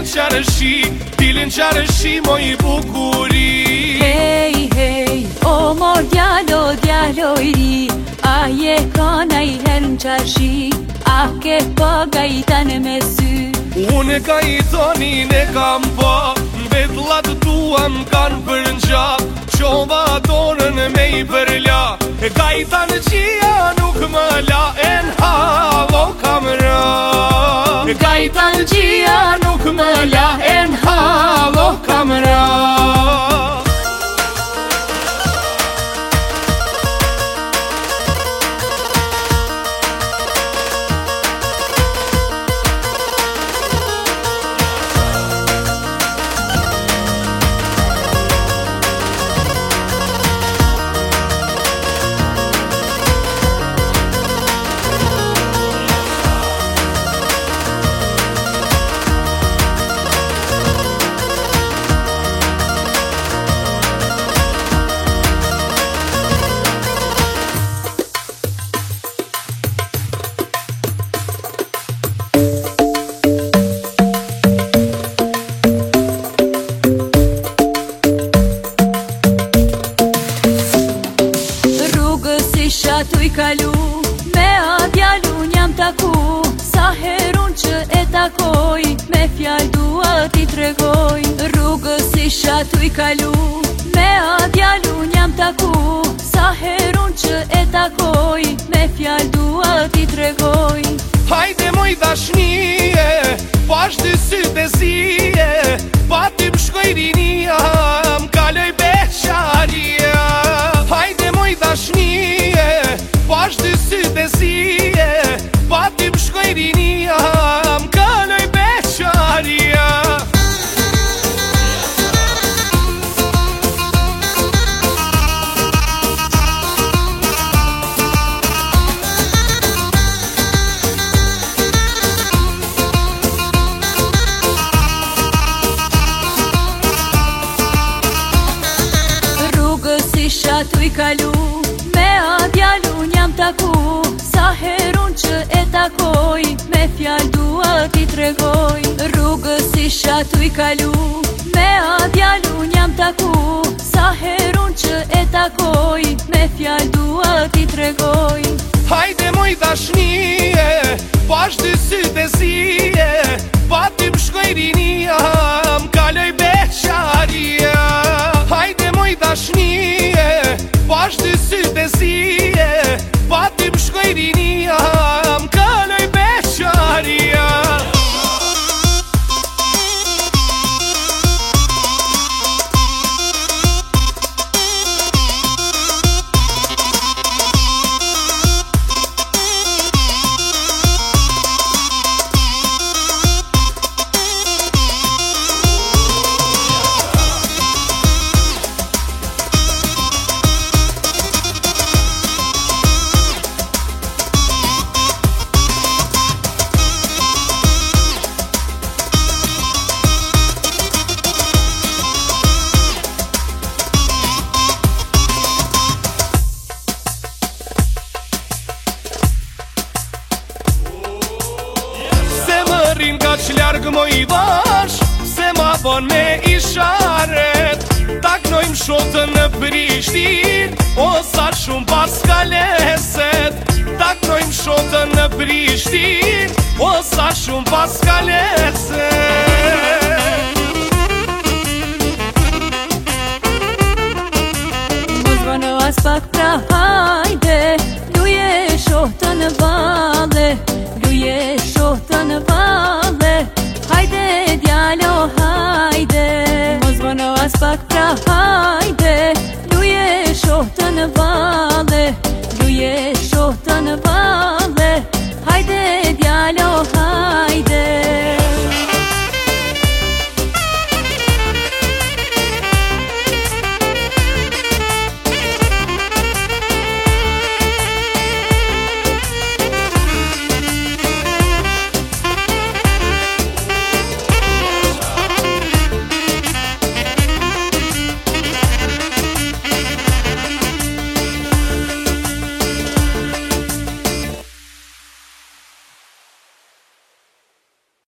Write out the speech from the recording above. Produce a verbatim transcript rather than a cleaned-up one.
qarë shi, dilin qarë shi moj bukuri. Hej, hej, o mor djalo, djalo i ri, a je ka na i her në qarëshi, a ke pa gajtan me sy. Unë ka i tonin e kam pa, mbetlat tua m'kan për njak, qova dorën me i përla, e gajtan qia nuk më la, e n'halo kam ra. E gajtan qia nuk më la, e n'halo kam ra. Isha tu i kalu, me a djalun jam taku, sa herun që e takoj, me fjall dua ti tregoj. Rrugës isha tu i kalu, me a djalun jam taku, sa herun që e takoj, me fjall dua ti tregoj. Hajde moj dashnije, pash dy sytë e zije, pati m'shkoj rinia, m'kaloj beqaria. Hajde moj dashnije, pash dy sytë e zije, pati m'shkoj rinia, m'kaloj beqaria. Isha tu i kalu, me a djalun jam taku, sa herun që e takoj, me fjall dua ti tregoj. Rrugës isha tu i kalu, me a djalun jam taku, sa herun që e takoj, me fjall dua ti tregoj. Hajde moj dashnije, pash dy sytë e zije, pati m'shkoj rinia, m'kaloj beqaria. Hajde moj dashnije, pash dy sytë e zije, pati m'shkoj rinia, m'kaloj beqaria. Nga që largë moj i dash, se ma bon me isharet, taknojmë shotën në Prishtin, o sa shumë pas kaleset. Taknojmë shotën në Prishtin, o sa shumë pas kaleset. Mos bëno as pak pra hajde, luje shotën në valle, luje shotën në valle, hajde djalo hajde. Mos bëno as pak pra hajde,